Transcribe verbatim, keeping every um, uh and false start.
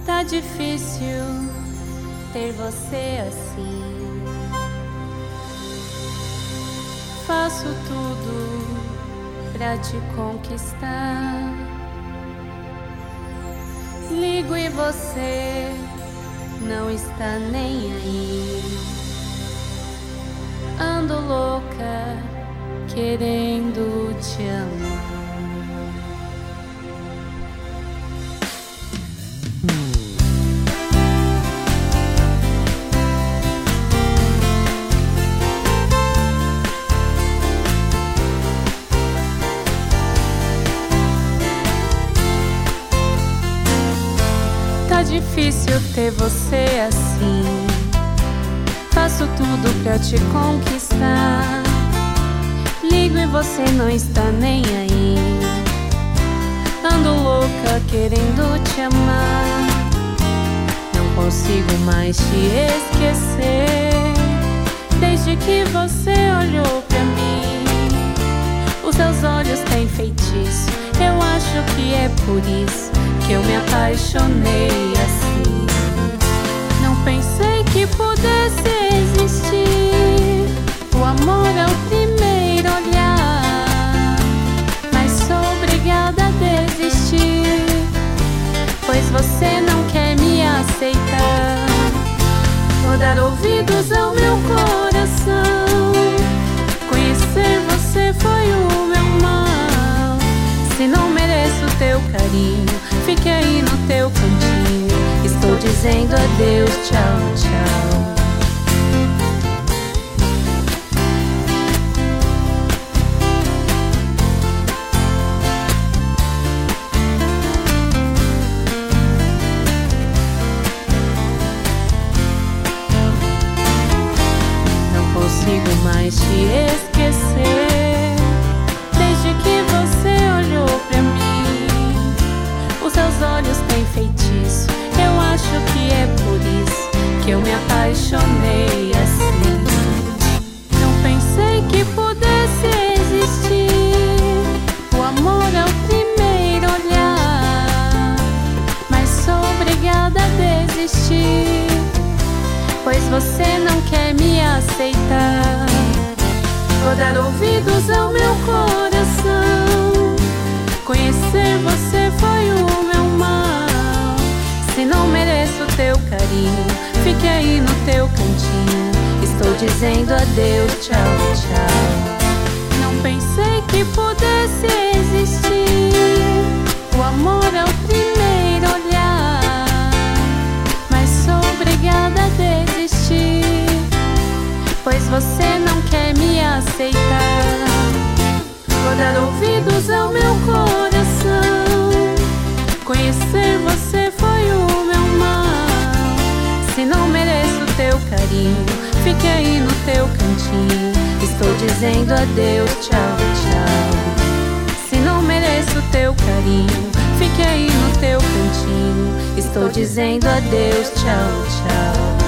Tá difícil ter você assim. Faço tudo pra te conquistar. Ligo e você não está nem aí. Ando louca querendo te amar. Tá difícil ter você assim. Faço tudo pra te conquistar. Ligo e você não está nem aí. Ando louca querendo te amar. Não consigo mais te esquecer. Desde que você olhou pra mim, os seus olhos têm feitiço. Eu acho que é por isso que eu me apaixonei assim. Não pensei que pudesse existir o amor ao primeiro olhar, mas sou obrigada a desistir, pois você não quer me aceitar. Vou dar ouvidos ao meu coração. Conhecer você foi o meu mal. Se não mereço teu carinho, fique aí no teu cantinho. Estou dizendo adeus, tchau, tchau. Não consigo mais te esquecer. Desde que você olhou pra mim, os seus olhos têm feitiço. Eu acho que é por isso que eu me apaixonei assim. Não pensei que pudesse existir o amor ao primeiro olhar, mas sou obrigada a desistir, pois você não quer me aceitar. Vou dar ouvidos ao meu coração. Conhecer você foi o meu mal. Se não mereço teu carinho, fique aí no teu cantinho. Estou dizendo adeus, tchau, tchau. Não pensei que pudesse existir o amor ao primeiro olhar, mas sou obrigada a desistir, pois você não quer me aceitar. Vou dar ouvidos ao meu coração. Conhecer você foi o meu mal. Se não mereço teu carinho, fique aí no teu cantinho. Estou dizendo adeus, tchau, tchau. Se não mereço teu carinho, fique aí no teu cantinho. Estou dizendo adeus, tchau, tchau.